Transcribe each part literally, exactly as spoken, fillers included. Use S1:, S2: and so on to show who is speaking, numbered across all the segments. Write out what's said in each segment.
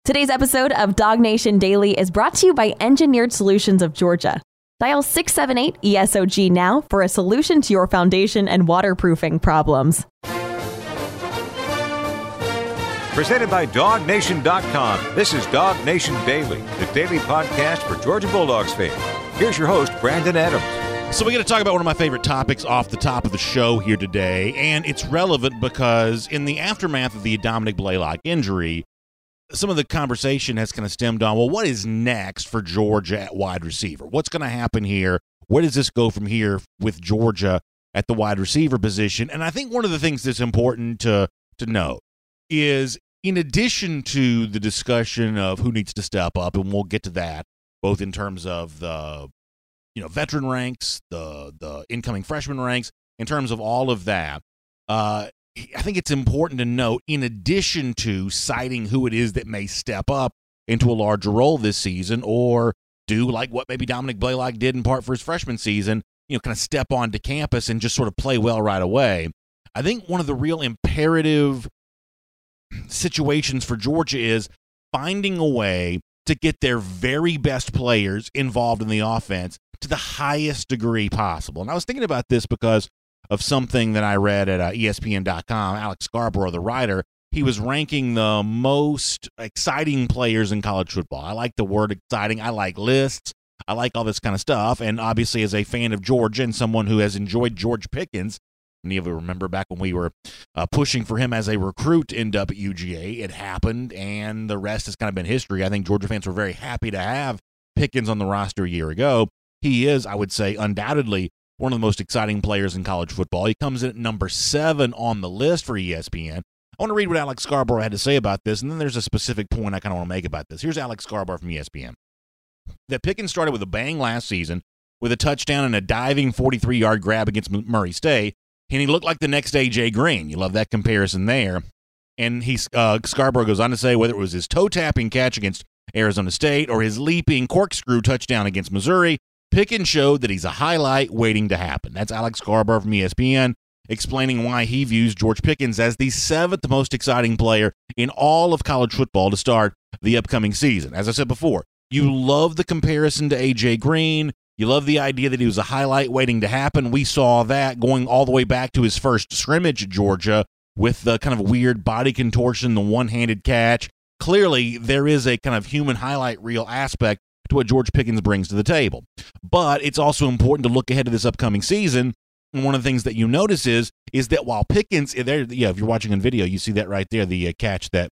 S1: Today's episode of Dog Nation Daily is brought to you by Engineered Solutions of Georgia. Dial six seven eight E S O G now for a solution to your foundation and waterproofing problems.
S2: Presented by dog nation dot com. This is Dog Nation Daily, the daily podcast for Georgia Bulldogs fans. Here's your host, Brandon Adams.
S3: So we're going to talk about one of my favorite topics off the top of the show here today, and it's relevant because in the aftermath of the Dominic Blaylock injury, some of the conversation has kind of stemmed on, well, what is next for Georgia at wide receiver? What's going to happen here? Where does this go from here with Georgia at the wide receiver position? And I think one of the things that's important to, to note is, in addition to the discussion of who needs to step up, and we'll get to that, both in terms of the you know veteran ranks, the the incoming freshman ranks, in terms of all of that, uh, I think it's important to note, in addition to citing who it is that may step up into a larger role this season or do like what maybe Dominic Blaylock did in part for his freshman season, you know, kind of step onto campus and just sort of play well right away. I think one of the real imperative situations for Georgia is finding a way to get their very best players involved in the offense to the highest degree possible. And I was thinking about this because of something that I read at uh, E S P N dot com. Alex Scarborough, the writer, he was ranking the most exciting players in college football. I like the word exciting. I like lists. I like all this kind of stuff. And obviously, as a fan of Georgia and someone who has enjoyed George Pickens, any of you remember back when we were uh, pushing for him as a recruit in W G A, it happened, and the rest has kind of been history. I think Georgia fans were very happy to have Pickens on the roster a year ago. He is, I would say, undoubtedly one of the most exciting players in college football. He comes in at number seven on the list for E S P N. I want to read what Alex Scarborough had to say about this, and then there's a specific point I kind of want to make about this. Here's Alex Scarborough from E S P N. That Pickens started with a bang last season with a touchdown and a diving forty-three-yard grab against Murray State, and he looked like the next A J Green. You love that comparison there. And he, uh, Scarborough goes on to say whether it was his toe-tapping catch against Arizona State or his leaping corkscrew touchdown against Missouri, Pickens showed that he's a highlight waiting to happen. That's Alex Scarborough from E S P N explaining why he views George Pickens as the seventh most exciting player in all of college football to start the upcoming season. As I said before, you love the comparison to A J Green. You love the idea that he was a highlight waiting to happen. We saw that going all the way back to his first scrimmage at Georgia with the kind of weird body contortion, the one-handed catch. Clearly, there is a kind of human highlight reel aspect to what George Pickens brings to the table. But it's also important to look ahead to this upcoming season. And one of the things that you notice is, is that while Pickens, there, yeah, if you're watching on video, you see that right there, the uh, catch that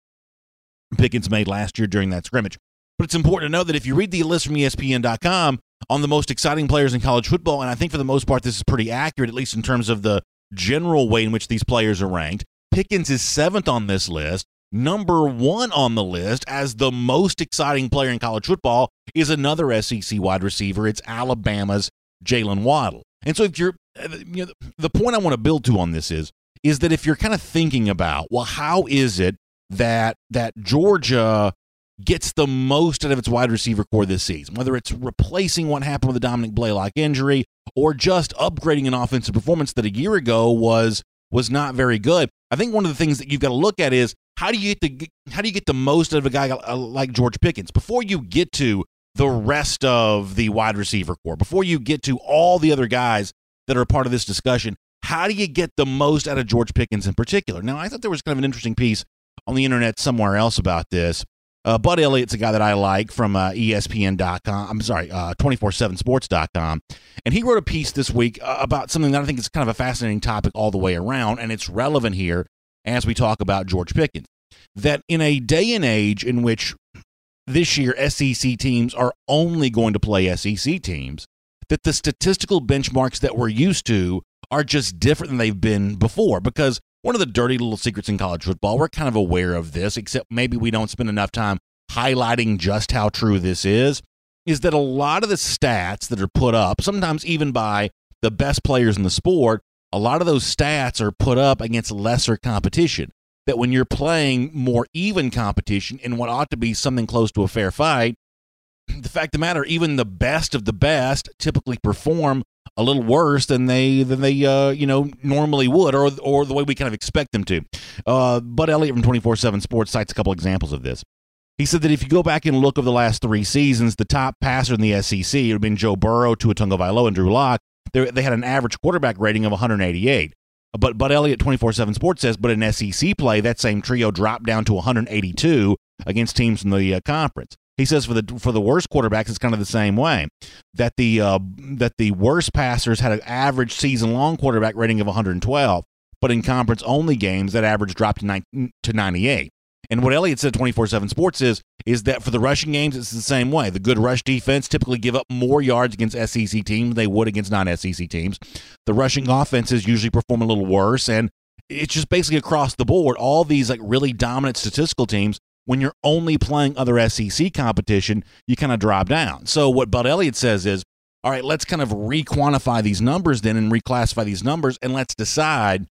S3: Pickens made last year during that scrimmage. But it's important to know that if you read the list from E S P N dot com on the most exciting players in college football, and I think for the most part this is pretty accurate, at least in terms of the general way in which these players are ranked, Pickens is seventh on this list. Number one on the list as the most exciting player in college football is another S E C wide receiver. It's Alabama's Jalen Waddle. And so if you're, you know, the point I want to build to on this is, is that if you're kind of thinking about, well, how is it that that Georgia gets the most out of its wide receiver core this season, whether it's replacing what happened with the Dominic Blaylock injury or just upgrading an offensive performance that a year ago was was not very good. I think one of the things that you've got to look at is how do you get the how do you get the most out of a guy like George Pickens before you get to the rest of the wide receiver core, before you get to all the other guys that are a part of this discussion. How do you get the most out of George Pickens in particular? Now, I thought there was kind of an interesting piece on the internet somewhere else about this. Uh, Bud Elliott's a guy that I like from uh, E S P N dot com. I'm sorry, uh, two forty-seven sports dot com. And he wrote a piece this week uh, about something that I think is kind of a fascinating topic all the way around, and it's relevant here as we talk about George Pickens. That in a day and age in which this year S E C teams are only going to play S E C teams, that the statistical benchmarks that we're used to are just different than they've been before. Because one of the dirty little secrets in college football, we're kind of aware of this, except maybe we don't spend enough time highlighting just how true this is, is that a lot of the stats that are put up, sometimes even by the best players in the sport, a lot of those stats are put up against lesser competition. That when you're playing more even competition in what ought to be something close to a fair fight, the fact of the matter, even the best of the best typically perform a little worse than they than they uh, you know normally would, or or the way we kind of expect them to. Uh, Bud Elliott from two forty-seven Sports cites a couple examples of this. He said that if you go back and look over the last three seasons, the top passer in the S E C, it would have been Joe Burrow, Tua Tagovailoa, and Drew Lock. They, they had an average quarterback rating of one hundred eighty-eight. But Bud Elliott, twenty-four seven Sports says, but in S E C play, that same trio dropped down to one hundred eighty-two against teams in the uh, conference. He says for the for the worst quarterbacks, it's kind of the same way. That the uh, that the worst passers had an average season-long quarterback rating of one hundred twelve, but in conference-only games, that average dropped to ninety-eight. And what Elliott said, twenty-four seven Sports is, is that for the rushing games, it's the same way. The good rush defense typically give up more yards against S E C teams than they would against non-S E C teams. The rushing offenses usually perform a little worse, and it's just basically across the board. All these like really dominant statistical teams, when you're only playing other S E C competition, you kind of drop down. So what Bud Elliott says is, all right, let's kind of re-quantify these numbers then and reclassify these numbers, and let's decide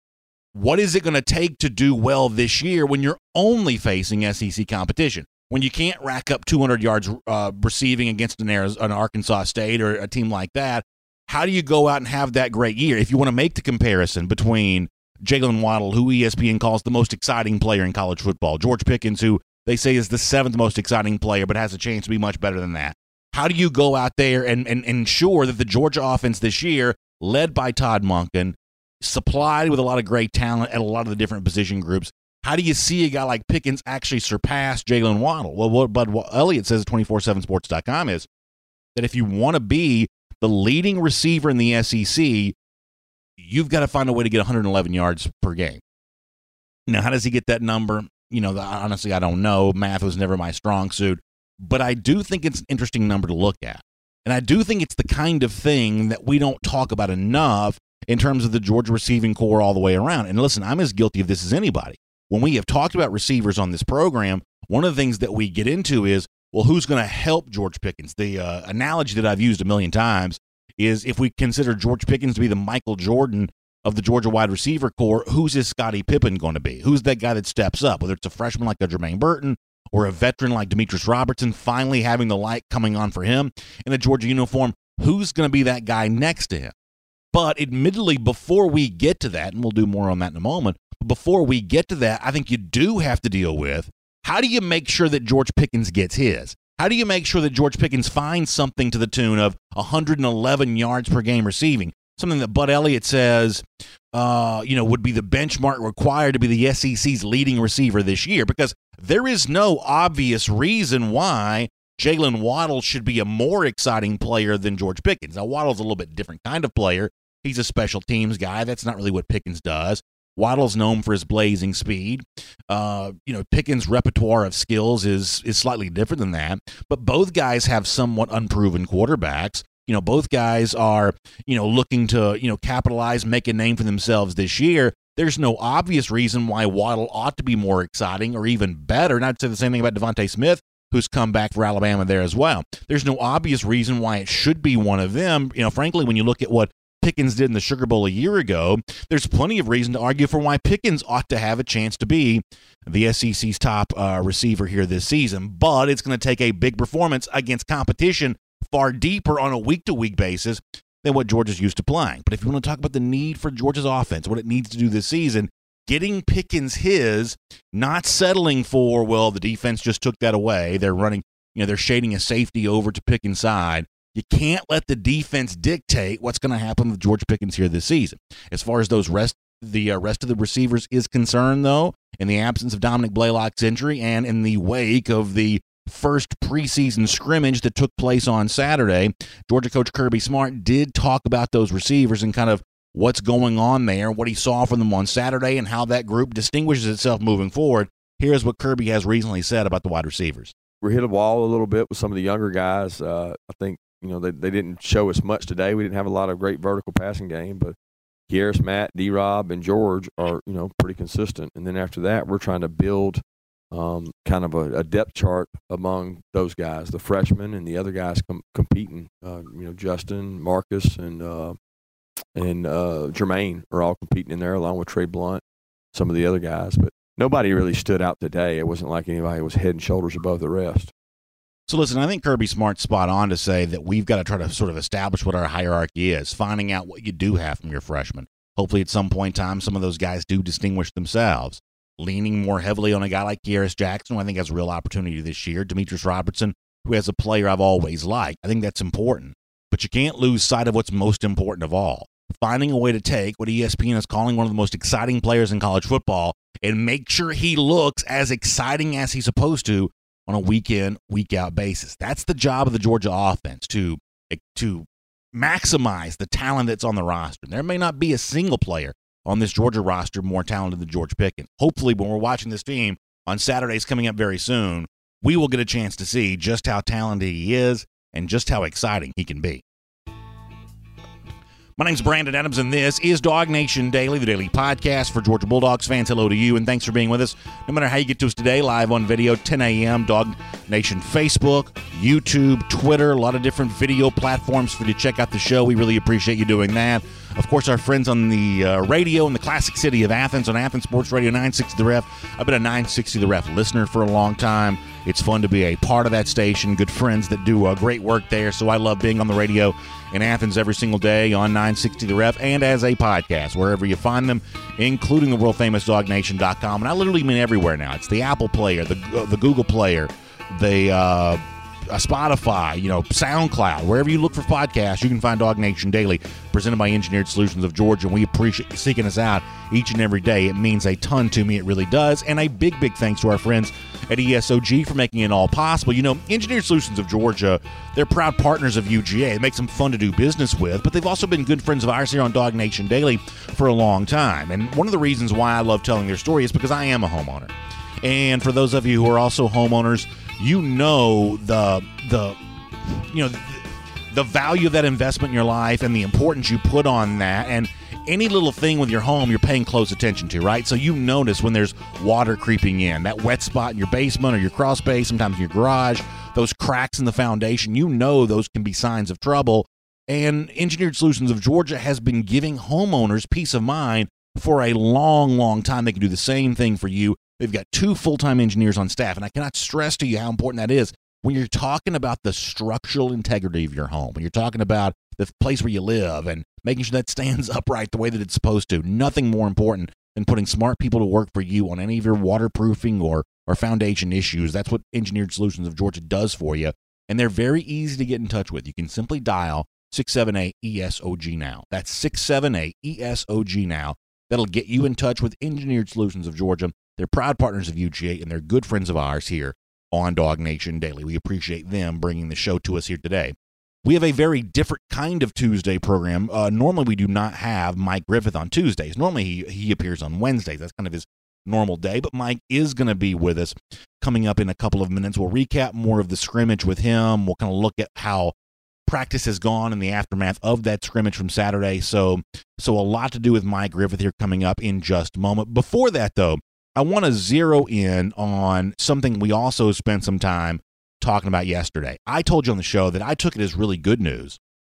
S3: what is it going to take to do well this year when you're only facing S E C competition, when you can't rack up two hundred yards uh, receiving against an, Arizona, an Arkansas State or a team like that. How do you go out and have that great year? If you want to make the comparison between Jalen Waddle, who E S P N calls the most exciting player in college football, George Pickens, who they say is the seventh most exciting player but has a chance to be much better than that. How do you go out there and, and, and ensure that the Georgia offense this year, led by Todd Monken, supplied with a lot of great talent at a lot of the different position groups, how do you see a guy like Pickens actually surpass Jalen Waddle? Well, what Bud Elliott says at two forty-seven sports dot com is that if you want to be the leading receiver in the S E C, you've got to find a way to get one hundred eleven yards per game. Now, how does he get that number? You know, honestly, I don't know. Math was never my strong suit. But I do think it's an interesting number to look at. And I do think it's the kind of thing that we don't talk about enough in terms of the Georgia receiving core all the way around. And listen, I'm as guilty of this as anybody. When we have talked about receivers on this program, one of the things that we get into is, well, who's going to help George Pickens? The uh, analogy that I've used a million times is if we consider George Pickens to be the Michael Jordan of the Georgia wide receiver core, who's his Scottie Pippen going to be? Who's that guy that steps up, whether it's a freshman like a Jermaine Burton or a veteran like Demetrius Robertson, finally having the light coming on for him in a Georgia uniform? Who's going to be that guy next to him? But admittedly, before we get to that, and we'll do more on that in a moment, but before we get to that, I think you do have to deal with, how do you make sure that George Pickens gets his? How do you make sure that George Pickens finds something to the tune of one hundred eleven yards per game receiving? Something that Bud Elliott says, uh, you know, would be the benchmark required to be the S E C's leading receiver this year, because there is no obvious reason why Jalen Waddle should be a more exciting player than George Pickens. Now, Waddle's a little bit different kind of player. He's a special teams guy. That's not really what Pickens does. Waddle's known for his blazing speed. Uh, you know, Pickens' repertoire of skills is is slightly different than that. But both guys have somewhat unproven quarterbacks. You know, both guys are, you know, looking to, you know, capitalize, make a name for themselves this year. There's no obvious reason why Waddle ought to be more exciting or even better. Not to say the same thing about Devontae Smith, who's come back for Alabama there as well. There's no obvious reason why it should be one of them. You know, frankly, when you look at what Pickens did in the Sugar Bowl a year ago, there's plenty of reason to argue for why Pickens ought to have a chance to be the S E C's top uh, receiver here this season. But it's going to take a big performance against competition far deeper on a week-to-week basis than what Georgia's used to playing. But if you want to talk about the need for Georgia's offense, what it needs to do this season, getting Pickens his, not settling for, well, the defense just took that away. They're running, you know, they're shading a safety over to Pickens' side. You can't let the defense dictate what's going to happen with George Pickens here this season. As far as those rest, the uh, rest of the receivers is concerned, though, in the absence of Dominic Blaylock's injury and in the wake of the first preseason scrimmage that took place on Saturday, Georgia coach Kirby Smart did talk about those receivers and kind of what's going on there, what he saw from them on Saturday, and how that group distinguishes itself moving forward. Here's what Kirby has recently said about the wide receivers.
S4: We hit a wall a little bit with some of the younger guys. Uh, I think, you know, they, they didn't show us much today. We didn't have a lot of great vertical passing game, but Garris, Matt, D-Rob, and George are, you know, pretty consistent. And then after that, we're trying to build um, kind of a, a depth chart among those guys, the freshmen and the other guys com- competing. Uh, you know, Justin, Marcus, and uh, and uh, Jermaine are all competing in there, along with Trey Blunt, some of the other guys. But nobody really stood out today. It wasn't like anybody was head and shoulders above the rest.
S3: So listen, I think Kirby Smart's spot on to say that we've got to try to sort of establish what our hierarchy is, finding out what you do have from your freshmen. Hopefully at some point in time, some of those guys do distinguish themselves. leaning more heavily on a guy like Kearis Jackson, who I think has a real opportunity this year. Demetrius Robertson, who has a player I've always liked. I think that's important. But you can't lose sight of what's most important of all. Finding a way to take what E S P N is calling one of the most exciting players in college football and make sure he looks as exciting as he's supposed to on a week-in, week-out basis. That's the job of the Georgia offense, to, to maximize the talent that's on the roster. There may not be a single player on this Georgia roster more talented than George Pickens. Hopefully, when we're watching this team on Saturdays coming up very soon, we will get a chance to see just how talented he is and just how exciting he can be. My name's Brandon Adams, and this is Dog Nation Daily, the daily podcast for Georgia Bulldogs fans. Hello to you, and thanks for being with us. No matter how you get to us today, live on video, ten a.m., Dog Nation Facebook, YouTube, Twitter, a lot of different video platforms for you to check out the show. We really appreciate you doing that. Of course, our friends on the uh, radio in the classic city of Athens on Athens Sports Radio nine sixty The Ref. I've been a nine sixty The Ref listener for a long time. It's fun to be a part of that station. Good friends that do uh, great work there, so I love being on the radio in Athens every single day on nine sixty The Ref and as a podcast, wherever you find them, including the world-famous dog nation dot com. And I literally mean everywhere now. It's the Apple Player, the, uh, the Google Player, the uh, uh, Spotify, you know, SoundCloud. Wherever you look for podcasts, you can find Dog Nation Daily, presented by Engineered Solutions of Georgia. And we appreciate you seeking us out each and every day. It means a ton to me. It really does. And a big, big thanks to our friends at E S O G for making it all possible. You know, Engineered Solutions of Georgia, they're proud partners of U G A. It makes them fun to do business with, but they've also been good friends of ours here on Dog Nation Daily for a long time. And one of the reasons why I love telling their story is because I am a homeowner. And for those of you who are also homeowners, you know the the you know the, the value of that investment in your life and the importance you put on that. And any little thing with your home, you're paying close attention to, right? So you notice when there's water creeping in, that wet spot in your basement or your crawl space, sometimes in your garage, those cracks in the foundation, you know those can be signs of trouble. And Engineered Solutions of Georgia has been giving homeowners peace of mind for a long, long time. They can do the same thing for you. They've got two full-time engineers on staff, and I cannot stress to you how important that is when you're talking about the structural integrity of your home, when you're talking about the place where you live and making sure that stands upright the way that it's supposed to. Nothing more important than putting smart people to work for you on any of your waterproofing or, or foundation issues. That's what Engineered Solutions of Georgia does for you, and they're very easy to get in touch with. You can simply dial six seven eight E S O G now. That's six seven eight E S O G now. That'll get you in touch with Engineered Solutions of Georgia. They're proud partners of U G A, and they're good friends of ours here on Dog Nation Daily. We appreciate them bringing the show to us here today. We have a very different kind of Tuesday program. Uh, normally, we do not have Mike Griffith on Tuesdays. Normally, he, he appears on Wednesdays. That's kind of his normal day, but Mike is going to be with us coming up in a couple of minutes. We'll recap more of the scrimmage with him. We'll kind of look at how practice has gone in the aftermath of that scrimmage from Saturday. So, so a lot to do with Mike Griffith here coming up in just a moment. Before that, though, I want to zero in on something we also spent some time talking about yesterday. I told you on the show that I took it as really good news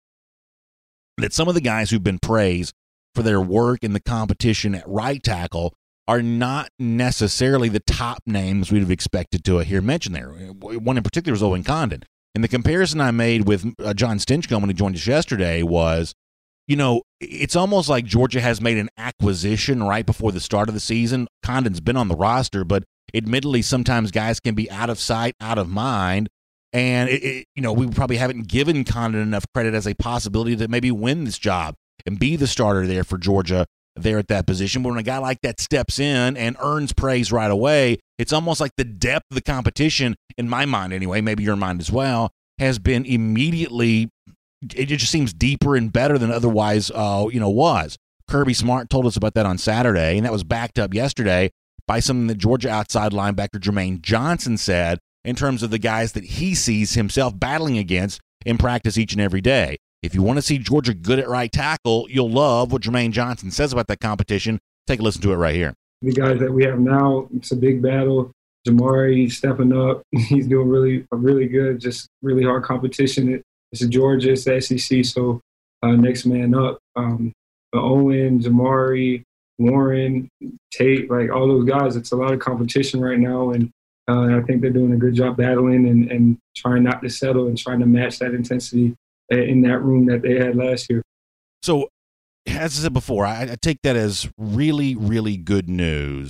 S3: that some of the guys who've been praised for their work in the competition at right tackle are not necessarily the top names we'd have expected to hear mentioned there. One in particular was Owen Condon. And the comparison I made with uh, John Stinchcomb when he joined us yesterday was, you know, it's almost like Georgia has made an acquisition right before the start of the season. Condon's been on the roster, but admittedly, sometimes guys can be out of sight, out of mind. And, it, it, you know, we probably haven't given Condon enough credit as a possibility to maybe win this job and be the starter there for Georgia there at that position. But when a guy like that steps in and earns praise right away, it's almost like the depth of the competition, in my mind anyway, maybe your mind as well, has been immediately, it just seems deeper and better than otherwise, uh, you know, was. Kirby Smart told us about that on Saturday, and that was backed up yesterday by something that Georgia outside linebacker Jermaine Johnson said in terms of the guys that he sees himself battling against in practice each and every day. If you want to see Georgia good at right tackle, you'll love what Jermaine Johnson says about that competition. Take a listen to it right here.
S5: The guys that we have now, it's a big battle. Jamari stepping up. He's doing really, really good, just really hard competition. It's a Georgia, it's the S E C, so uh, next man up. Um, Owen, Jamari, Warren, Tate, like all those guys, it's a lot of competition right now, and uh, I think they're doing a good job battling and, and trying not to settle and trying to match that intensity in that room that they had last year.
S3: So, as I said before, I, I take that as really, really good news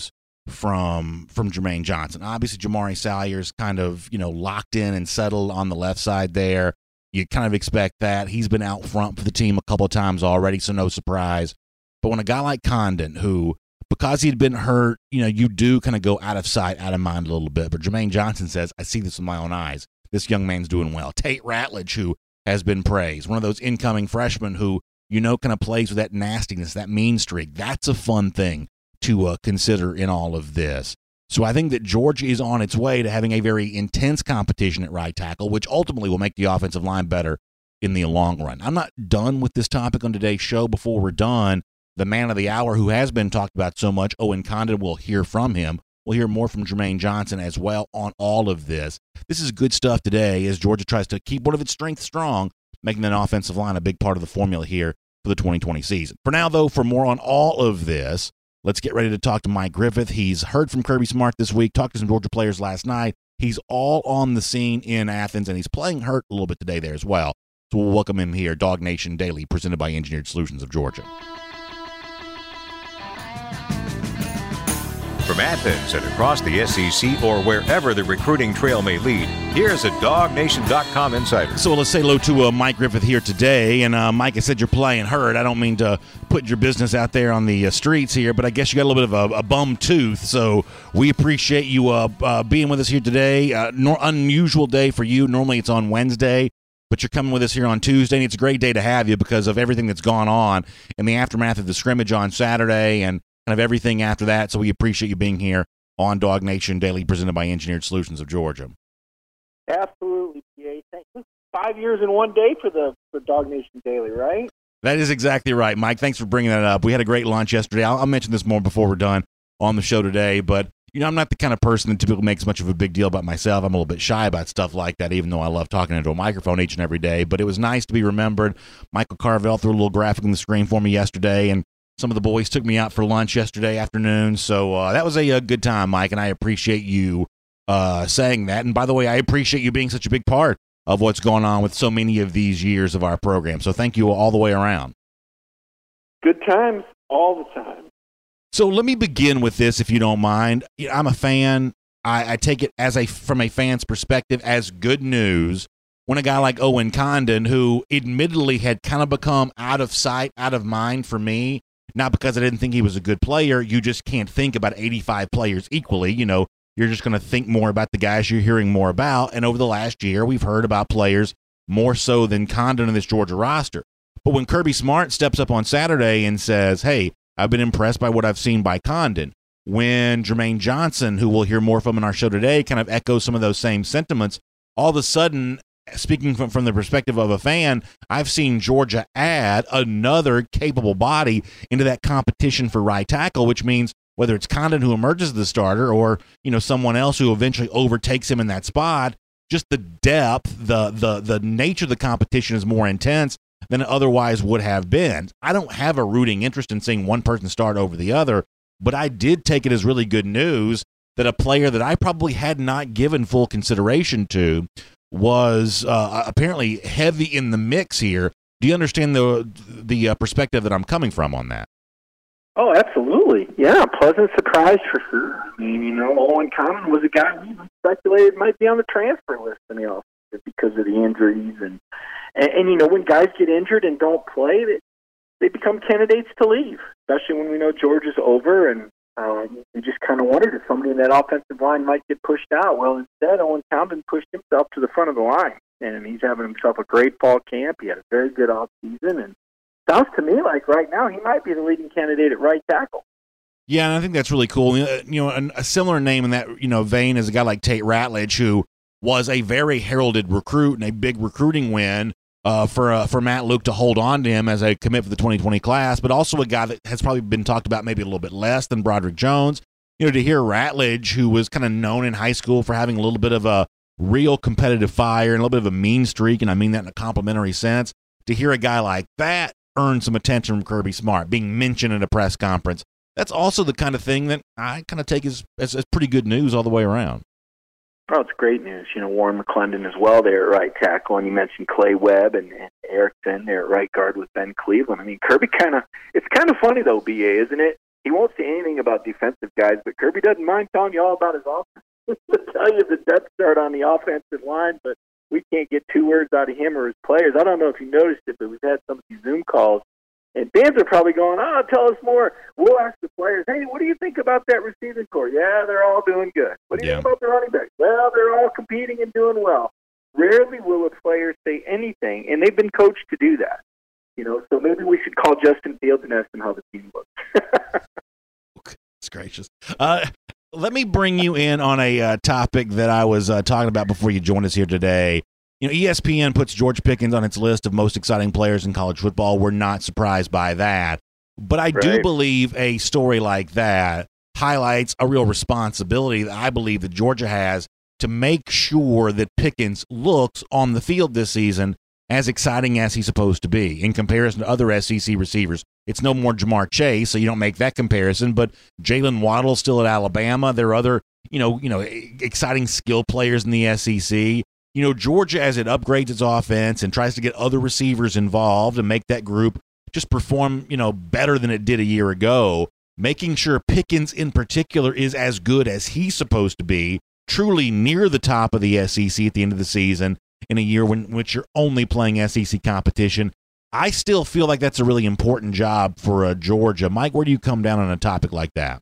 S3: from from Jermaine Johnson. Obviously, Jamari Salyer's kind of, you know, locked in and settled on the left side there. You kind of expect that. He's been out front for the team a couple of times already, so no surprise. But when a guy like Condon, who, because he'd been hurt, you know, you do kind of go out of sight, out of mind a little bit. But Jermaine Johnson says, I see this with my own eyes. This young man's doing well. Tate Ratledge, who has been praised, one of those incoming freshmen who, you know, kind of plays with that nastiness, that mean streak. That's a fun thing to uh, consider in all of this. So I think that Georgia is on its way to having a very intense competition at right tackle, which ultimately will make the offensive line better in the long run. I'm not done with this topic on today's show. Before we're done, the man of the hour who has been talked about so much, Owen Condon, will hear from him. We'll hear more from Jermaine Johnson as well on all of this. This is good stuff today as Georgia tries to keep one of its strengths strong, making that offensive line a big part of the formula here for the twenty twenty season. For now, though, for more on all of this, let's get ready to talk to Mike Griffith. He's heard from Kirby Smart this week, talked to some Georgia players last night. He's all on the scene in Athens, and he's playing hurt a little bit today there as well. So we'll welcome him here, Dog Nation Daily, presented by Engineered Solutions of Georgia.
S2: From Athens and across the S E C or wherever the recruiting trail may lead, here's a Dog Nation dot com insider.
S3: So let's say hello to uh, Mike Griffith here today. And uh, Mike, I said you're playing hurt. I don't mean to put your business out there on the uh, streets here, but I guess you got a little bit of a, a bum tooth. So we appreciate you uh, uh, being with us here today. Uh, no, unusual day for you. Normally it's on Wednesday, but you're coming with us here on Tuesday. And it's a great day to have you because of everything that's gone on in the aftermath of the scrimmage on Saturday and kind of everything after that. So we appreciate you being here on Dog Nation Daily, presented by Engineered Solutions of Georgia.
S6: Absolutely, P A. Thanks. Five years in one day for the for Dog Nation Daily, right?
S3: That is exactly right, Mike. Thanks for bringing that up. We had a great lunch yesterday. I'll, I'll mention this more before we're done on the show today, but you know, I'm not the kind of person that typically makes much of a big deal about myself. I'm a little bit shy about stuff like that, even though I love talking into a microphone each and every day. But it was nice to be remembered. Michael Carvel threw a little graphic on the screen for me yesterday, and some of the boys took me out for lunch yesterday afternoon, so uh, that was a, a good time, Mike, and I appreciate you uh, saying that. And by the way, I appreciate you being such a big part of what's going on with so many of these years of our program. So thank you all the way around.
S6: Good times all the time.
S3: So let me begin with this, if you don't mind. I'm a fan. I, I take it as a from a fan's perspective as good news when a guy like Owen Condon, who admittedly had kind of become out of sight, out of mind for me, not because I didn't think he was a good player. You just can't think about eighty-five players equally. You know, you're just going to think more about the guys you're hearing more about. And over the last year, we've heard about players more so than Condon in this Georgia roster. But when Kirby Smart steps up on Saturday and says, hey, I've been impressed by what I've seen by Condon, when Jermaine Johnson, who we'll hear more from in our show today, kind of echoes some of those same sentiments, all of a sudden, speaking from, from the perspective of a fan, I've seen Georgia add another capable body into that competition for right tackle, which means whether it's Condon who emerges as the starter or, you know, someone else who eventually overtakes him in that spot, just the depth, the the the nature of the competition is more intense than it otherwise would have been. I don't have a rooting interest in seeing one person start over the other, but I did take it as really good news that a player that I probably had not given full consideration to was uh, apparently heavy in the mix here. Do you understand the the uh, perspective that I'm coming from on that?
S6: Oh, absolutely. Yeah, pleasant surprise for sure. I mean, you know, Owen Condon was a guy we even speculated might be on the transfer list in the offseason because of the injuries. And, and, and, you know, when guys get injured and don't play, they, they become candidates to leave, especially when we know Georgia's over. And um, we just kind of wondered if somebody in that offensive line might get pushed out. Well, instead, Owen Condon pushed himself to the front of the line, and he's having himself a great fall camp. He had a very good offseason, and sounds to me like right now he might be the leading candidate at right tackle.
S3: Yeah, and I think that's really cool. You know, a, a similar name in that, you know, vein is a guy like Tate Ratledge, who was a very heralded recruit and a big recruiting win uh, for uh, for Matt Luke to hold on to him as a commit for the twenty twenty class, but also a guy that has probably been talked about maybe a little bit less than Broderick Jones. You know, to hear Ratledge, who was kind of known in high school for having a little bit of a real competitive fire and a little bit of a mean streak, and I mean that in a complimentary sense, to hear a guy like that earn some attention from Kirby Smart, being mentioned at a press conference, that's also the kind of thing that I kind of take as, as, as pretty good news all the way around.
S6: Oh, it's great news. You know, Warren McClendon as well there at right tackle, and you mentioned Clay Webb and, and Eric Finn there at right guard with Ben Cleveland. I mean, Kirby kind of, it's kind of funny though, B A, isn't it? he won't say anything about defensive guys, but Kirby doesn't mind telling you all about his offense. He'll tell you the depth chart on the offensive line, but we can't get two words out of him or his players. I don't know if you noticed it, but we've had some of these Zoom calls, and fans are probably going, oh, tell us more. We'll ask the players, hey, what do you think about that receiving core? Yeah, they're all doing good. What do you
S3: Yeah.
S6: think about the running backs? Well, they're all competing and doing well. Rarely will a player say anything, and they've been coached to do that. You know, so maybe we should call Justin Fields and ask him how the team looks.
S3: It's gracious. Uh, let me bring you in on a uh, topic that I was uh, talking about before you joined us here today. You know, E S P N puts George Pickens on its list of most exciting players in college football. We're not surprised by that. But I do
S6: Right.
S3: believe a story like that highlights a real responsibility that I believe that Georgia has to make sure that Pickens looks on the field this season as exciting as he's supposed to be in comparison to other S E C receivers. It's no more Jamar Chase, so you don't make that comparison, but Jalen Waddle's still at Alabama. There are other, you know, you know, exciting skill players in the S E C. You know, Georgia, as it upgrades its offense and tries to get other receivers involved and make that group just perform, you know, better than it did a year ago, making sure Pickens in particular is as good as he's supposed to be, truly near the top of the S E C at the end of the season, in a year when which you're only playing S E C competition. I still feel like that's a really important job for uh, Georgia. Mike, where do you come down on a topic like that?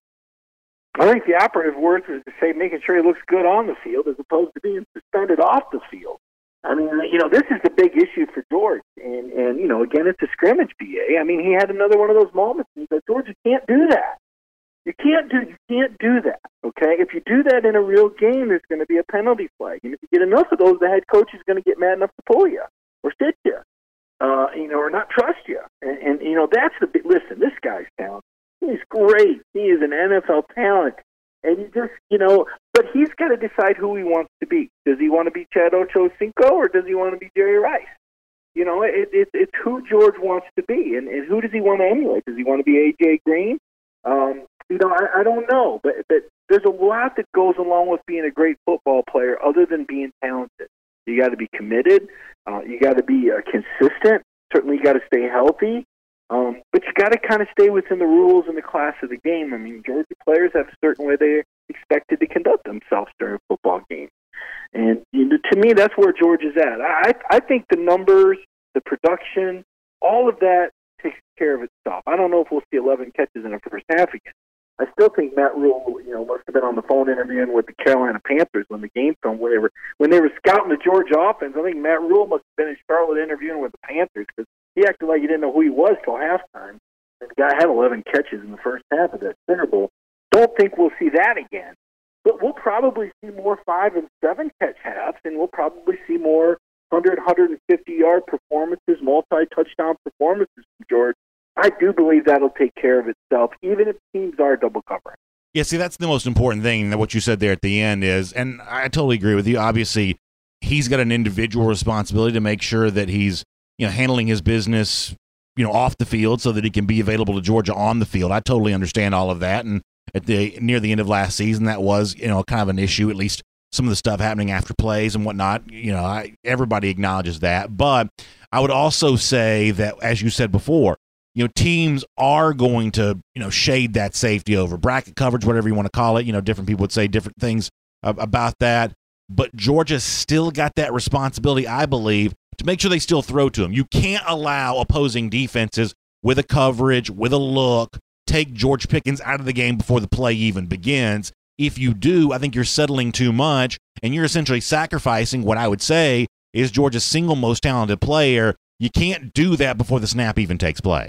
S6: I think the operative words is to say making sure he looks good on the field as opposed to being suspended off the field. I mean, you know, this is the big issue for George. And, and you know, again, it's a scrimmage, B A. I mean, he had another one of those moments. And he goes, George, you can't do that. You can't do you can't do that, okay? If you do that in a real game, there's going to be a penalty flag. And if you get enough of those, the head coach is going to get mad enough to pull you or sit you, uh, you know, or not trust you. And, and you know, that's the big, listen, this guy's talented. He's great. He is an N F L talent. And you just, you know, but he's got to decide who he wants to be. Does he want to be Chad Ochocinco or does he want to be Jerry Rice? You know, it, it, it's who George wants to be. And, and who does he want to emulate? Does he want to be A J Green? Um, you know, I, I don't know. But, but there's a lot that goes along with being a great football player other than being talented. You got to be committed. Uh, you got to be uh, consistent. Certainly you got to stay healthy. Um, but you got to kind of stay within the rules and the class of the game. I mean, Georgia players have a certain way they're expected to conduct themselves during a football game. And you know, to me, that's where George is at. I, I think the numbers, the production, all of that takes care of itself. I don't know if we'll see eleven catches in the first half again. I still think Matt Rule, you know, must have been on the phone interviewing with the Carolina Panthers when the game filmed, when they were, when they were scouting the Georgia offense. I think Matt Rule must have been in Charlotte interviewing with the Panthers because he acted like he didn't know who he was till halftime. And the guy had eleven catches in the first half of that Center Bowl. Don't think we'll see that again. But we'll probably see more five and seven catch halves, and we'll probably see more one hundred, one fifty-yard performances, multi-touchdown performances from George. I do believe that'll take care of itself, even if teams are double covering.
S3: Yeah, see, that's the most important thing that what you said there at the end is, and I totally agree with you. Obviously, he's got an individual responsibility to make sure that he's, you know, handling his business, you know, off the field so that he can be available to Georgia on the field. I totally understand all of that. And at the near the end of last season, that was, you know, kind of an issue, at least some of the stuff happening after plays and whatnot. You know, I, everybody acknowledges that. But I would also say that, as you said before, you know, teams are going to, you know, shade that safety over bracket coverage, whatever you want to call it. You know, different people would say different things uh, about that. But Georgia's still got that responsibility, I believe, to make sure they still throw to him. You can't allow opposing defenses with a coverage, with a look, take George Pickens out of the game before the play even begins. If you do, I think you're settling too much, and you're essentially sacrificing what I would say is Georgia's single most talented player. You can't do that before the snap even takes place.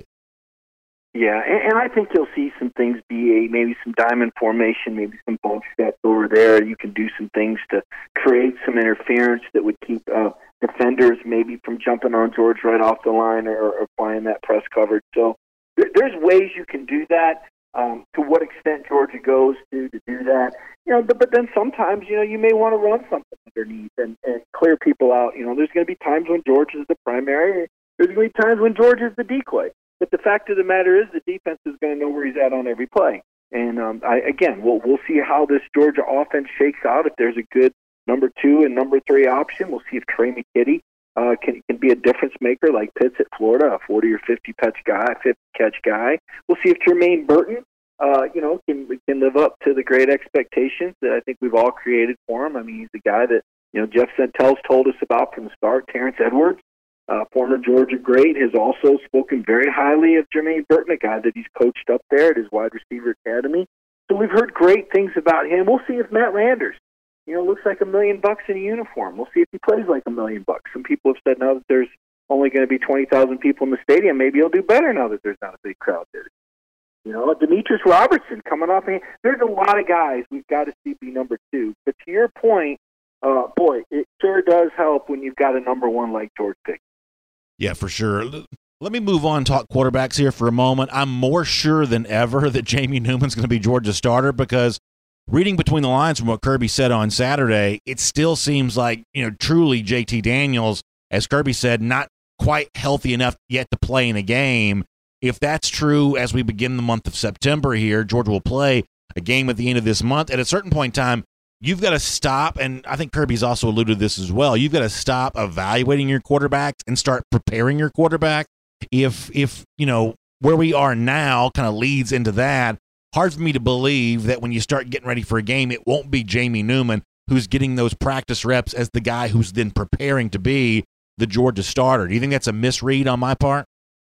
S6: Yeah, and, and I think you'll see some things, B A, maybe some diamond formation, maybe some bump steps over there. You can do some things to create some interference that would keep uh, defenders maybe from jumping on George right off the line or, or applying that press coverage. So there, there's ways you can do that. Um, to what extent Georgia goes to to do that, you know, but, but then sometimes, you know, you may want to run something underneath and, and clear people out. You know, there's going to be times when George is the primary. There's going to be times when George is the decoy. But the fact of the matter is the defense is going to know where he's at on every play. And, um, I, again, we'll, we'll see how this Georgia offense shakes out. If there's a good number two and number three option, we'll see if Trey McKitty uh, can, can be a difference maker like Pitts at Florida, a forty or fifty catch guy, fifty catch guy. We'll see if Jermaine Burton uh, you know, can can live up to the great expectations that I think we've all created for him. I mean, he's a guy that, you know, Jeff Sentell's told us about from the start. Terrence Edwards, uh, former Georgia great, has also spoken very highly of Jermaine Burton, a guy that he's coached up there at his wide receiver academy. So we've heard great things about him. We'll see if Matt Landers, you know, looks like a million bucks in a uniform. We'll see if he plays like a million bucks. Some people have said now that there's only going to be twenty thousand people in the stadium, maybe he'll do better now that there's not a big crowd there. You know, Demetrius Robertson coming off. There's a lot of guys we've got to see be number two. But to your point, uh, boy, it sure does help when you've got a number one like George Pickens.
S3: Yeah, for sure. Let me move on and talk quarterbacks here for a moment. I'm more sure than ever that Jamie Newman's going to be Georgia's starter because reading between the lines from what Kirby said on Saturday, it still seems like, you know, truly J T Daniels, as Kirby said, not quite healthy enough yet to play in a game. If that's true, as we begin the month of September here, Georgia will play a game at the end of this month. At a certain point in time, you've got to stop, and I think Kirby's also alluded to this as well, you've got to stop evaluating your quarterbacks and start preparing your quarterback. If, if you know, where we are now kind of leads into that, hard for me to believe that when you start getting ready for a game, it won't be Jamie Newman who's getting those practice reps as the guy who's then preparing to be the Georgia starter. Do you think that's a misread on my part?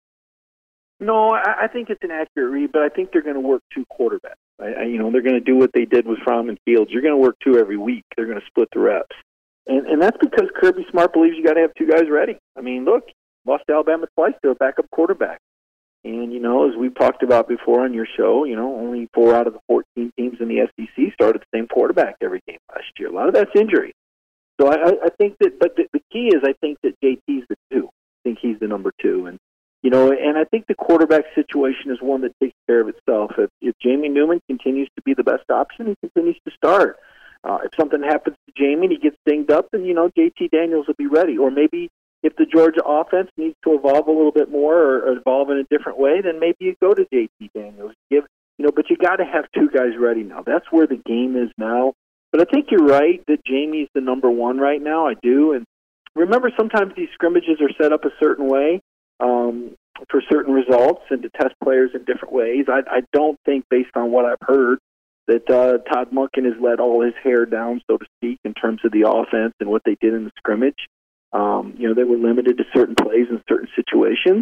S6: No, I, I think it's an accurate read, but I think they're going to work two quarterbacks. I, I, you know, they're going to do what they did with Fromm and Fields. You're going to work two every week. They're going to split the reps. And, and that's because Kirby Smart believes you got to have two guys ready. I mean, look, lost to Alabama twice to a backup quarterback. And, you know, as we've talked about before on your show, you know, only four out of the fourteen teams in the S E C started the same quarterback every game last year. A lot of that's injury. So I, I think that, but the, the key is I think that J T's the two. I think he's the number two. And, you know, and I think the quarterback situation is one that takes care of itself. If, if Jamie Newman continues to be the best option, he continues to start. Uh, if something happens to Jamie and he gets dinged up, then, you know, J T Daniels will be ready. Or maybe if the Georgia offense needs to evolve a little bit more or, or evolve in a different way, then maybe you go to J T Daniels. Give, you know, but you got to have two guys ready now. That's where the game is now. But I think you're right that Jamie's the number one right now. I do. And remember, sometimes these scrimmages are set up a certain way um, for certain results and to test players in different ways. I, I don't think, based on what I've heard, that uh, Todd Monken has let all his hair down, so to speak, in terms of the offense and what they did in the scrimmage. Um, you know, they were limited to certain plays in certain situations.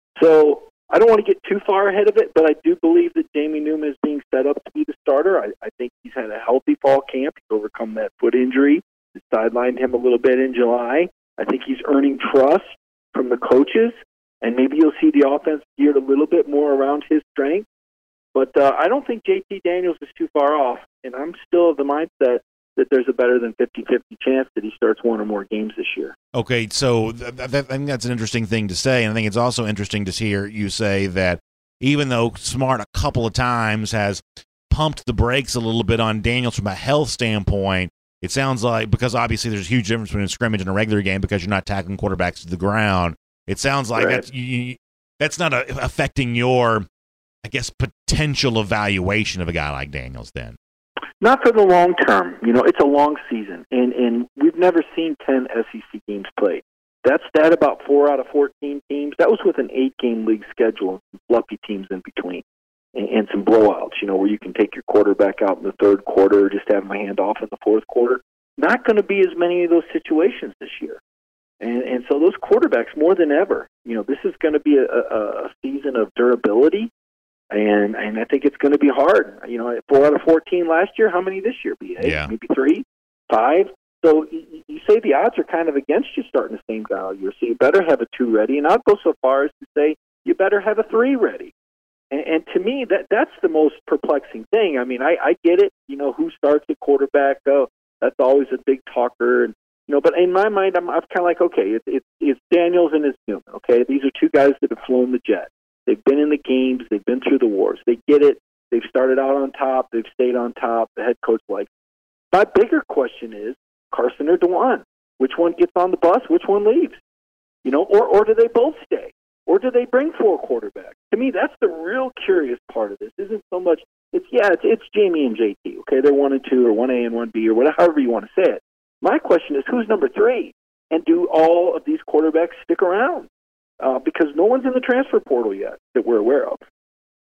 S6: So I don't want to get too far ahead of it, but I do believe that Jamie Newman is being set up to be the starter. I, I think he's had a healthy fall camp. He's overcome that foot injury. It sidelined him a little bit in July. I think he's earning trust from the coaches, and maybe you'll see the offense geared a little bit more around his strength. But uh, I don't think J T Daniels is too far off, and I'm still of the mindset that there's a better than fifty-fifty chance that he starts one or more games this year. Okay,
S3: so th- th- I think that's an interesting thing to say, and I think it's also interesting to hear you say that even though Smart a couple of times has pumped the brakes a little bit on Daniels from a health standpoint, it sounds like, because obviously there's a huge difference between a scrimmage and a regular game because you're not tackling quarterbacks to the ground, it sounds like
S6: right.
S3: that's, you, that's not a, affecting your, I guess, potential evaluation of a guy like Daniels then.
S6: Not for the long term. You know, it's a long season, and, and we've never seen ten S E C games played. That's that about four out of fourteen teams. That was with an eight-game league schedule and some fluffy teams in between and, and some blowouts, you know, where you can take your quarterback out in the third quarter or just have him hand off in the fourth quarter. Not going to be as many of those situations this year. And, and so those quarterbacks, more than ever, you know, this is going to be a, a, a season of durability. And and I think it's going to be hard. You know, four out of fourteen last year. How many this year? Be eight,
S3: yeah.
S6: Maybe three, five. So you, you say the odds are kind of against you starting the same value. So you better have a two ready. And I'll go so far as to say you better have a three ready. And, and to me, that that's the most perplexing thing. I mean, I, I get it. You know, who starts at quarterback? Oh, that's always a big talker. And you know, but in my mind, I'm, I'm kind of like, okay, it's it, it's Daniels and it's Newman. Okay, these are two guys that have flown the jet. They've been in the games. They've been through the wars. They get it. They've started out on top. They've stayed on top. The head coach likes it. My bigger question is Carson or DeJuan. Which one gets on the bus? Which one leaves? You know, or, or do they both stay? Or do they bring four quarterbacks? To me, that's the real curious part of this. Isn't so much, it's, yeah, it's, it's Jamie and J T. Okay, they're one and two or one A and one B or whatever, however you want to say it. My question is, who's number three? And do all of these quarterbacks stick around? Uh, because no one's in the transfer portal yet that we're aware of.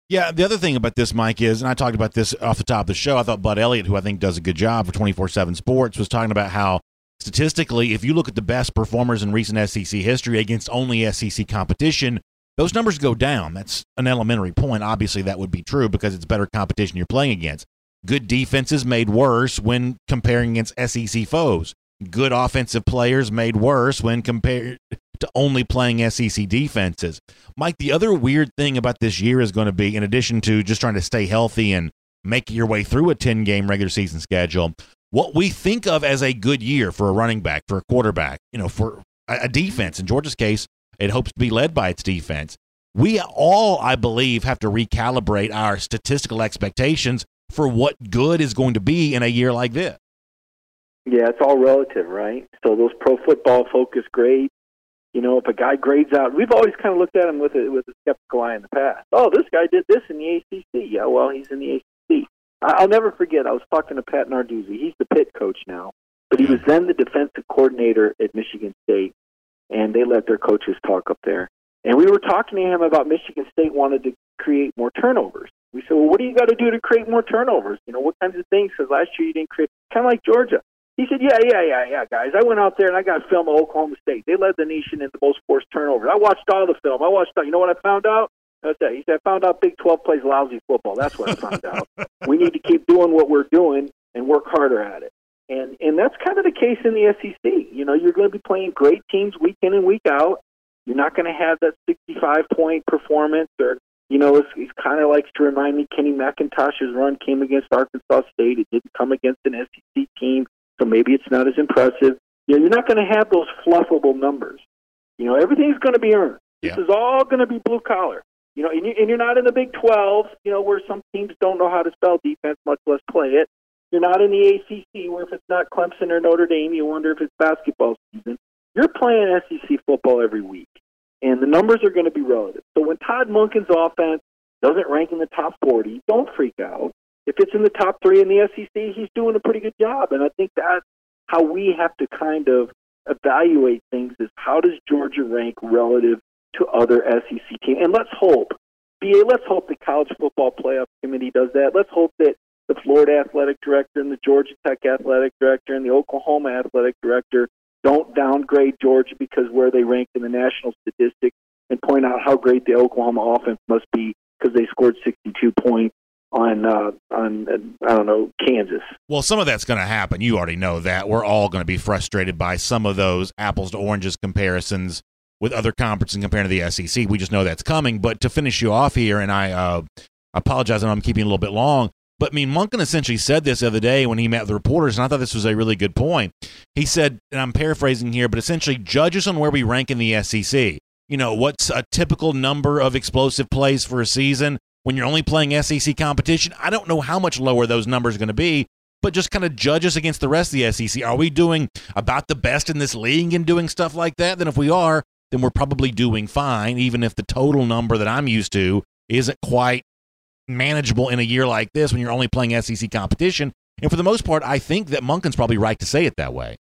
S3: Yeah, the other thing about this, Mike, is, and I talked about this off the top of the show, I thought Bud Elliott, who I think does a good job for twenty-four seven Sports, was talking about how statistically, if you look at the best performers in recent S E C history against only S E C competition, those numbers go down. That's an elementary point. Obviously, that would be true because it's better competition you're playing against. Good defenses made worse when comparing against S E C foes. Good offensive players made worse when compared to only playing S E C defenses. Mike, the other weird thing about this year is going to be, in addition to just trying to stay healthy and make your way through a ten-game regular season schedule, what we think of as a good year for a running back, for a quarterback, you know, for a, a defense. In Georgia's case, it hopes to be led by its defense. We all, I believe, have to recalibrate our statistical expectations for what good is going to be in a year like this.
S6: Yeah, it's all relative, right? So those pro football focus grades, you know, if a guy grades out, we've always kind of looked at him with a, with a skeptical eye in the past. Oh, this guy did this in the A C C. Yeah, well, he's in the A C C. I'll never forget, I was talking to Pat Narduzzi. He's the Pitt coach now, but he was then the defensive coordinator at Michigan State, and they let their coaches talk up there. And we were talking to him about Michigan State wanted to create more turnovers. We said, well, what do you got to do to create more turnovers? You know, what kinds of things? Because last year you didn't create, kind of like Georgia. He said, yeah, yeah, yeah, yeah, guys. I went out there and I got film of Oklahoma State. They led the nation in the most forced turnovers. I watched all the film. I watched all. You know what I found out? That's that. He said, I found out Big twelve plays lousy football. That's what I found out. We need to keep doing what we're doing and work harder at it. And and that's kind of the case in the S E C. You know, you're going to be playing great teams week in and week out. You're not going to have that sixty-five point performance. Or, you know, it's, it's kind of likes to remind me Kenny McIntosh's run came against Arkansas State. It didn't come against an S E C team, so maybe it's not as impressive. You know, you're not going to have those fluffable numbers. You know, everything's going to be earned.
S3: Yeah.
S6: This is all going to be blue collar. You know, and, you, and you're not in the Big twelve, you know, where some teams don't know how to spell defense, much less play it. You're not in the A C C, where if it's not Clemson or Notre Dame, you wonder if it's basketball season. You're playing S E C football every week, and the numbers are going to be relative. So when Todd Monken's offense doesn't rank in the top forty, don't freak out. If it's in the top three in the S E C, he's doing a pretty good job, and I think that's how we have to kind of evaluate things is how does Georgia rank relative to other S E C teams. And let's hope, B A, let's hope the College Football Playoff Committee does that. Let's hope that the Florida Athletic Director and the Georgia Tech Athletic Director and the Oklahoma Athletic Director don't downgrade Georgia because where they rank in the national statistics and point out how great the Oklahoma offense must be because they scored sixty-two points on, uh, on uh, I don't know, Kansas.
S3: Well, some of that's going to happen. You already know that. We're all going to be frustrated by some of those apples to oranges comparisons with other conferences compared to the S E C. We just know that's coming. But to finish you off here, and I uh, apologize, I know I'm keeping a little bit long, but I mean, Monken essentially said this the other day when he met with the reporters, and I thought this was a really good point. He said, and I'm paraphrasing here, but essentially judge us on where we rank in the S E C. You know, what's a typical number of explosive plays for a season when you're only playing S E C competition? I don't know how much lower those numbers are going to be, but just kind of judge us against the rest of the S E C. Are we doing about the best in this league and doing stuff like that? Then if we are, then we're probably doing fine, even if the total number that I'm used to isn't quite manageable in a year like this when you're only playing S E C competition. And for the most part, I think that Monken's probably right to say it that way.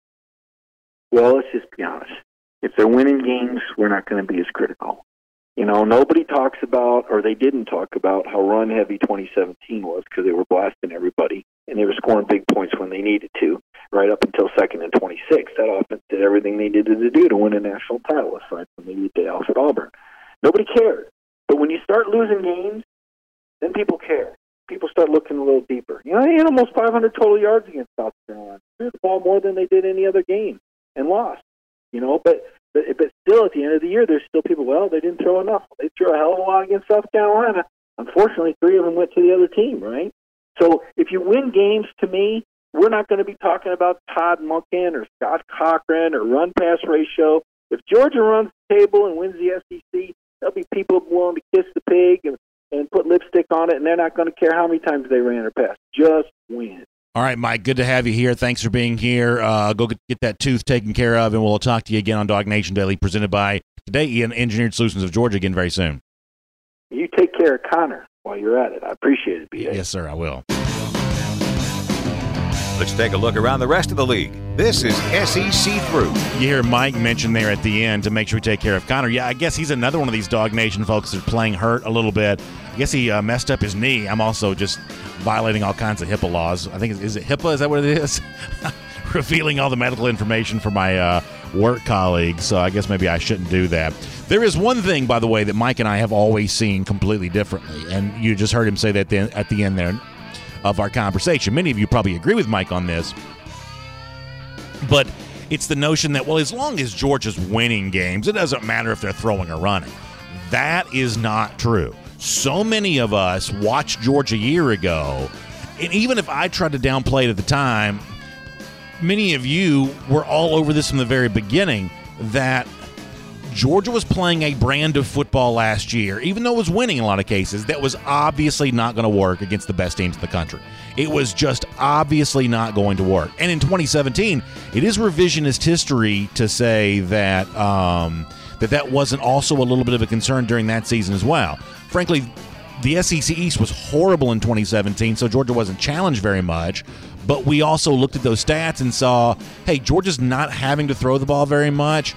S6: Well, let's just be honest. If they're winning games, we're not going to be as critical. You know, nobody talks about, or they didn't talk about, how run-heavy twenty seventeen was because they were blasting everybody, and they were scoring big points when they needed to, right up until second and twenty-six. That offense did everything they needed to do to win a national title, aside from maybe a day off at Auburn. Nobody cared. But when you start losing games, then people care. People start looking a little deeper. You know, they had almost five hundred total yards against South Carolina. They threw the ball more than they did any other game and lost. You know, but, but but still, at the end of the year, there's still people, well, they didn't throw enough. They threw a hell of a lot against South Carolina. Unfortunately, three of them went to the other team, right? So if you win games, to me, we're not going to be talking about Todd Monken or Scott Cochran or run-pass ratio. If Georgia runs the table and wins the S E C, there'll be people willing to kiss the pig and, and put lipstick on it, and they're not going to care how many times they ran or passed. Just win.
S3: All right, Mike, good to have you here. Thanks for being here. Uh, go get, get that tooth taken care of, and we'll talk to you again on Dog Nation Daily, presented by today Ian Engineered Solutions of Georgia again very soon.
S6: You take care of Connor while you're at it. I appreciate it, B A.
S3: Yes, sir, I will.
S2: Let's take a look around the rest of the league. This is S E C Through.
S3: You hear Mike mention there at the end to make sure we take care of Connor. Yeah, I guess he's another one of these Dog Nation folks that's playing hurt a little bit. I guess he uh, messed up his knee. I'm also just violating all kinds of HIPAA laws. I think, is it HIPAA? Is that what it is? Revealing all the medical information for my uh, work colleagues, so I guess maybe I shouldn't do that. There is one thing, by the way, that Mike and I have always seen completely differently, and you just heard him say that then at the end there of our conversation. Many of you probably agree with Mike on this, but it's the notion that, well, as long as Georgia's winning games, it doesn't matter if they're throwing or running. That is not true. So many of us watched Georgia a year ago, and even if I tried to downplay it at the time, many of you were all over this from the very beginning, that Georgia was playing a brand of football last year, even though it was winning in a lot of cases, that was obviously not going to work against the best teams in the country. It was just obviously not going to work. And in twenty seventeen, it is revisionist history to say that um, that that wasn't also a little bit of a concern during that season as well. Frankly, the S E C East was horrible in twenty seventeen, so Georgia wasn't challenged very much. But we also looked at those stats and saw, hey, Georgia's not having to throw the ball very much.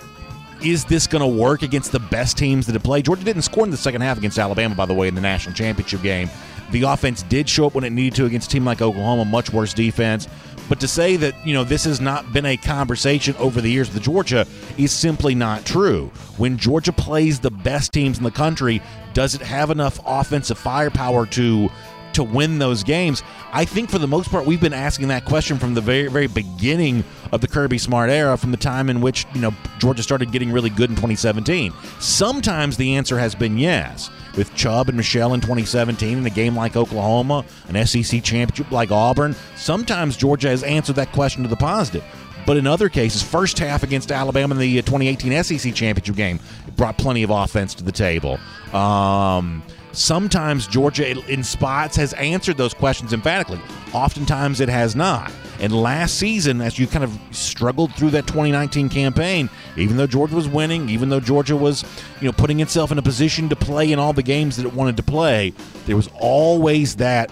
S3: Is this going to work against the best teams that have played? Georgia didn't score in the second half against Alabama, by the way, in the national championship game. The offense did show up when it needed to against a team like Oklahoma, much worse defense. But to say that, you know, this has not been a conversation over the years with Georgia is simply not true. When Georgia plays the best teams in the country, does it have enough offensive firepower to to win those games? I think for the most part, we've been asking that question from the very, very beginning of the Kirby Smart era, from the time in which, you know, Georgia started getting really good in twenty seventeen. Sometimes the answer has been yes. With Chubb and Michelle in twenty seventeen, in a game like Oklahoma, an S E C championship like Auburn, sometimes Georgia has answered that question to the positive. But in other cases, first half against Alabama in the twenty eighteen S E C championship game, it brought plenty of offense to the table. Um... Sometimes Georgia, in spots, has answered those questions emphatically. Oftentimes it has not. And last season, as you kind of struggled through that twenty nineteen campaign, even though Georgia was winning, even though Georgia was, you know, putting itself in a position to play in all the games that it wanted to play, there was always that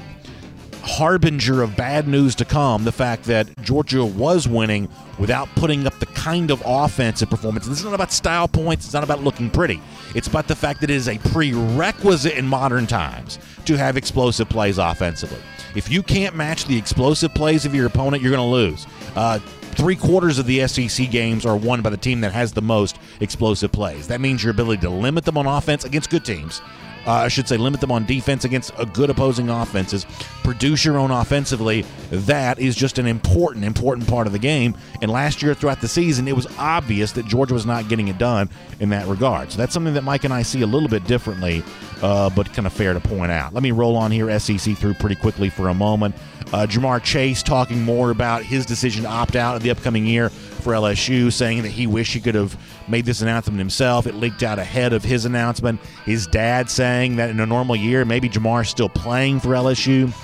S3: harbinger of bad news to come, the fact that Georgia was winning without putting up the kind of offensive performance. And this is not about style points. It's not about looking pretty. It's about the fact that it is a prerequisite in modern times to have explosive plays offensively. If you can't match the explosive plays of your opponent, you're going to lose. Uh, three quarters of the S E C games are won by the team that has the most explosive plays. That means your ability to limit them on offense against good teams. Uh, I should say limit them on defense against a good opposing offenses. Produce your own offensively. That is just an important, important part of the game. And last year throughout the season, it was obvious that Georgia was not getting it done in that regard. So that's something that Mike and I see a little bit differently, uh, but kind of fair to point out. Let me roll on here S E C through pretty quickly for a moment. Uh, Ja'Marr Chase talking more about his decision to opt out of the upcoming year for L S U, saying that he wished he could have made this announcement himself. It leaked out ahead of his announcement. His dad saying that in a normal year, maybe Ja'Marr's still playing for L S U.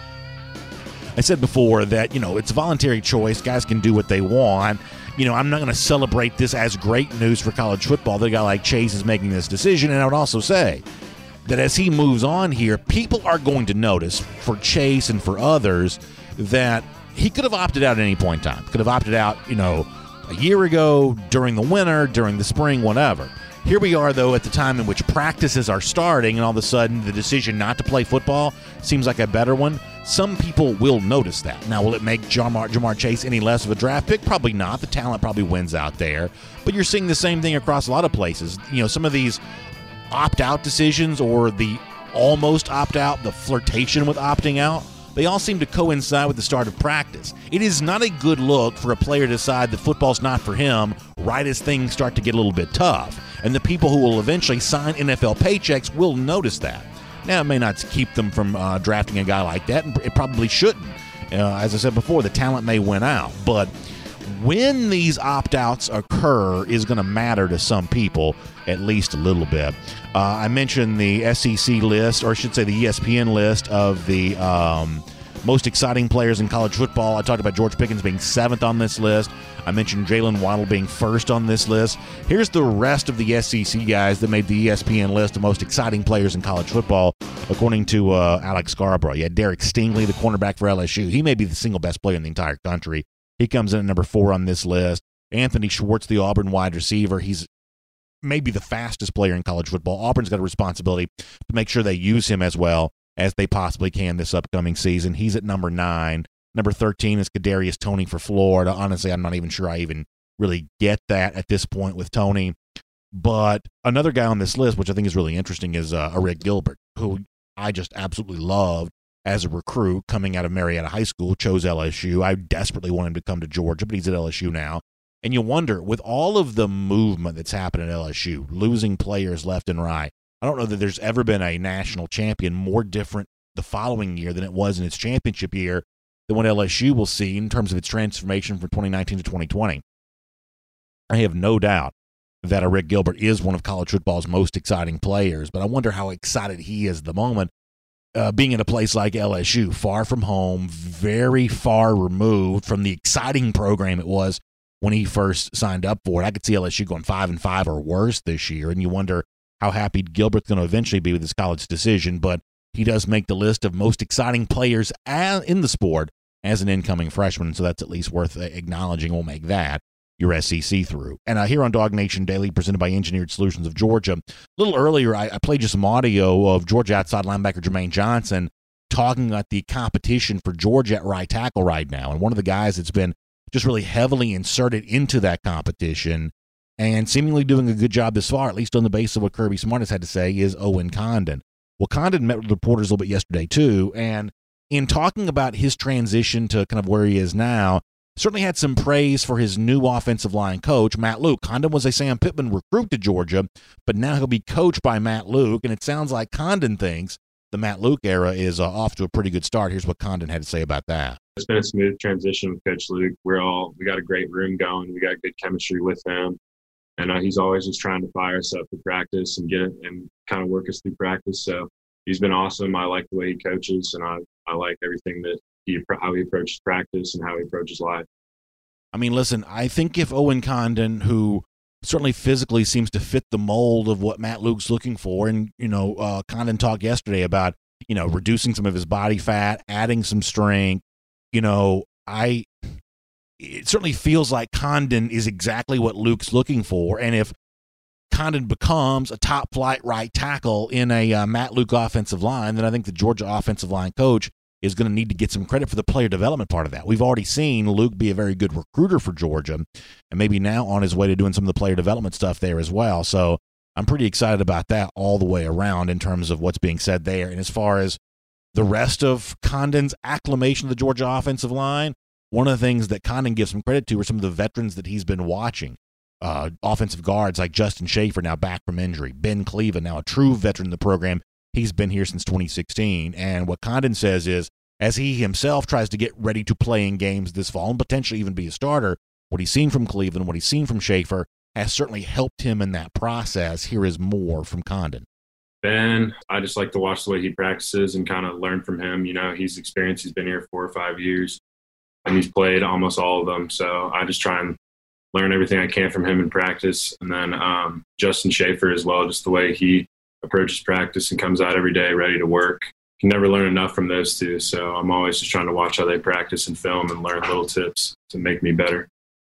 S3: I said before that, you know, it's a voluntary choice. Guys can do what they want. You know, I'm not going to celebrate this as great news for college football that a guy like Chase is making this decision. And I would also say that as he moves on here, people are going to notice, for Chase and for others, that he could have opted out at any point in time. Could have opted out, you know, a year ago, during the winter, during the spring, whatever. Here we are, though, at the time in which practices are starting, and all of a sudden the decision not to play football seems like a better one. Some people will notice that. Now, will it make Ja'Marr, Ja'Marr Chase any less of a draft pick? Probably not. The talent probably wins out there. But you're seeing the same thing across a lot of places. You know, some of these opt-out decisions, or the almost opt-out, the flirtation with opting out, they all seem to coincide with the start of practice. It is not a good look for a player to decide that football's not for him right as things start to get a little bit tough. And the people who will eventually sign N F L paychecks will notice that. Now, it may not keep them from uh, drafting a guy like that, and it probably shouldn't. Uh, as I said before, the talent may win out. But when these opt-outs occur is going to matter to some people, at least a little bit. Uh, I mentioned the S E C list, or I should say the E S P N list of the um, most exciting players in college football. I talked about George Pickens being seventh on this list. I mentioned Jalen Waddle being first on this list. Here's the rest of the S E C guys that made the E S P N list of most exciting players in college football. according to uh, Alex Scarborough. You had Derek Stingley, the cornerback for L S U. He may be the single best player in the entire country. He comes in at number four on this list. Anthony Schwartz, the Auburn wide receiver. He's maybe the fastest player in college football. Auburn's got a responsibility to make sure they use him as well as they possibly can this upcoming season. He's at number nine. Number thirteen is Kadarius Toney for Florida. Honestly, I'm not even sure I even really get that at this point with Toney. But another guy on this list, which I think is really interesting, is uh, Arik Gilbert, who I just absolutely loved as a recruit coming out of Marietta High School, chose L S U. I desperately want him to come to Georgia, but he's at L S U now. And you wonder, with all of the movement that's happened at L S U, losing players left and right, I don't know that there's ever been a national champion more different the following year than it was in its championship year than what L S U will see in terms of its transformation from twenty nineteen to twenty twenty. I have no doubt that Arik Gilbert is one of college football's most exciting players, but I wonder how excited he is at the moment, uh, being in a place like L S U, far from home, very far removed from the exciting program it was when he first signed up for it. I could see L S U going five and five or worse this year, and you wonder how happy Gilbert's going to eventually be with his college decision, but he does make the list of most exciting players in the sport as an incoming freshman, so that's at least worth acknowledging. We'll make that your S E C through. And uh, here on Dog Nation Daily, presented by Engineered Solutions of Georgia, a little earlier, I, I played you some audio of Georgia outside linebacker Jermaine Johnson talking about the competition for Georgia at right tackle right now. And one of the guys that's been just really heavily inserted into that competition and seemingly doing a good job this far, at least on the basis of what Kirby Smart has had to say, is Owen Condon. Well, Condon met with reporters a little bit yesterday, too, and in talking about his transition to kind of where he is now, certainly had some praise for his new offensive line coach, Matt Luke. Condon was a Sam Pittman recruit to Georgia, but now he'll be coached by Matt Luke, and it sounds like Condon thinks the Matt Luke era is uh, off to a pretty good start. Here's what Condon had to say about that.
S7: It's been a smooth transition with Coach Luke. We're all we got a great room going. We got good chemistry with him, and uh, he's always just trying to fire us up for practice and get it and kind of work us through practice. So he's been awesome. I like the way he coaches, and I I like everything that he how he approaches practice and how he approaches life.
S3: I mean, listen, I think if Owen Condon, who certainly physically seems to fit the mold of what Matt Luke's looking for, and, you know, uh, Condon talked yesterday about, you know, reducing some of his body fat, adding some strength, you know, I, it certainly feels like Condon is exactly what Luke's looking for. And if Condon becomes a top flight right tackle in a uh, Matt Luke offensive line, then I think the Georgia offensive line coach is going to need to get some credit for the player development part of that. We've already seen Luke be a very good recruiter for Georgia, and maybe now on his way to doing some of the player development stuff there as well. So I'm pretty excited about that all the way around in terms of what's being said there. And as far as the rest of Condon's acclimation of the Georgia offensive line, one of the things that Condon gives some credit to are some of the veterans that he's been watching. Uh, offensive guards like Justin Schaefer, now back from injury. Ben Cleveland, now a true veteran in the program. He's been here since twenty sixteen. And what Condon says is, as he himself tries to get ready to play in games this fall and potentially even be a starter, what he's seen from Cleveland, what he's seen from Schaefer has certainly helped him in that process. Here is more from Condon.
S7: Ben, I just like to watch the way he practices and kind of learn from him. You know, he's experienced. He's been here four or five years, and he's played almost all of them. So I just try and learn everything I can from him in practice. And then um, Justin Schaefer as well, just the way he approaches practice and comes out every day ready to work. You can never learn enough from those two. So I'm always just trying to watch how they practice and film and learn little tips to make me better.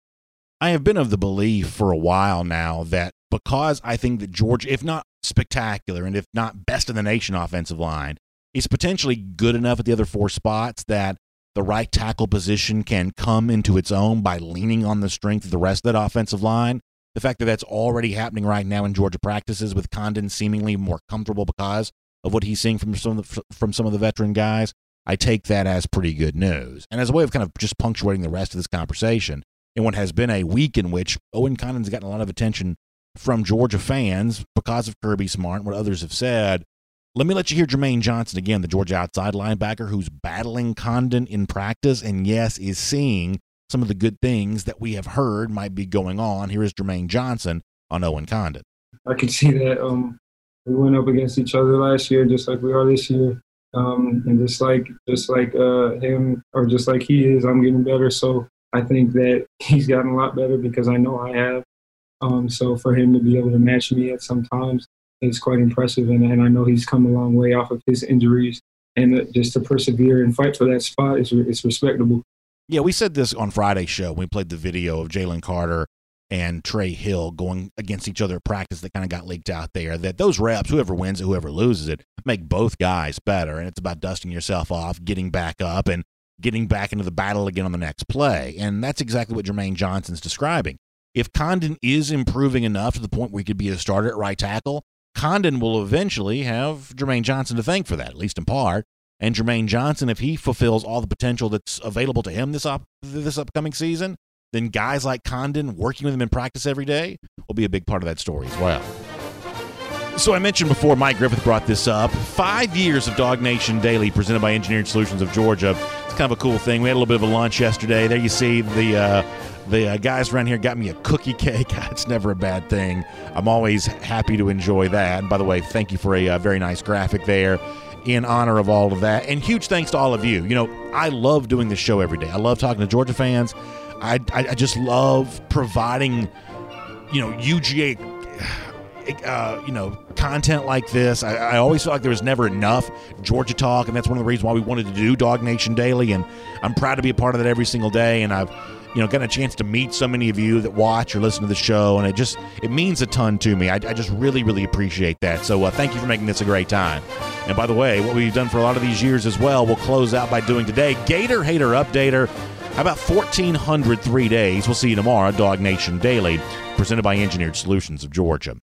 S3: I have been of the belief for a while now that because I think that Georgia, if not spectacular and if not best in the nation offensive line, is potentially good enough at the other four spots that the right tackle position can come into its own by leaning on the strength of the rest of that offensive line. The fact that that's already happening right now in Georgia practices with Condon seemingly more comfortable because of what he's seeing from some of the, from some of the veteran guys, I take that as pretty good news. And as a way of kind of just punctuating the rest of this conversation, in what has been a week in which Owen Condon's gotten a lot of attention from Georgia fans because of Kirby Smart and what others have said, let me let you hear Jermaine Johnson again, the Georgia outside linebacker who's battling Condon in practice and, yes, is seeing some of the good things that we have heard might be going on. Here is Jermaine Johnson on Owen Condon.
S5: I can see that um, we went up against each other last year just like we are this year. Um, and just like just like uh, him or just like he is, I'm getting better. So I think that he's gotten a lot better because I know I have. Um, so for him to be able to match me at some times, is quite impressive. And, and I know he's come a long way off of his injuries. And uh, just to persevere and fight for that spot is it's respectable.
S3: Yeah, we said this on Friday's show. We played the video of Jalen Carter and Trey Hill going against each other at practice that kind of got leaked out there, that those reps, whoever wins it, whoever loses it, make both guys better. And it's about dusting yourself off, getting back up, and getting back into the battle again on the next play. And that's exactly what Jermaine Johnson's describing. If Condon is improving enough to the point where he could be a starter at right tackle, Condon will eventually have Jermaine Johnson to thank for that, at least in part. And Jermaine Johnson, if he fulfills all the potential that's available to him this up this upcoming season, then guys like Condon working with him in practice every day will be a big part of that story as well. So I mentioned before, Mike Griffith brought this up. Five years of Dog Nation Daily presented by Engineered Solutions of Georgia. It's kind of a cool thing. We had a little bit of a lunch yesterday. There you see the uh, the uh, guys around here got me a cookie cake. It's never a bad thing. I'm always happy to enjoy that. And by the way, thank you for a uh, very nice graphic there in honor of all of that. And huge thanks to all of you. You know, I love doing this show every day. I love talking to Georgia fans. I, I, I just love providing, you know, U G A, uh, you know, content like this. I, I always felt like there was never enough Georgia talk, and that's one of the reasons why we wanted to do Dog Nation Daily. And I'm proud to be a part of that every single day. And I've, you know, gotten a chance to meet so many of you that watch or listen to the show, and it just it means a ton to me. I, I just really, really appreciate that. So uh, thank you for making this a great time. And by the way, what we've done for a lot of these years as well, we'll close out by doing today. Gator Hater Updater. How about fourteen hundred three days? We'll see you tomorrow. Dog Nation Daily, presented by Engineered Solutions of Georgia.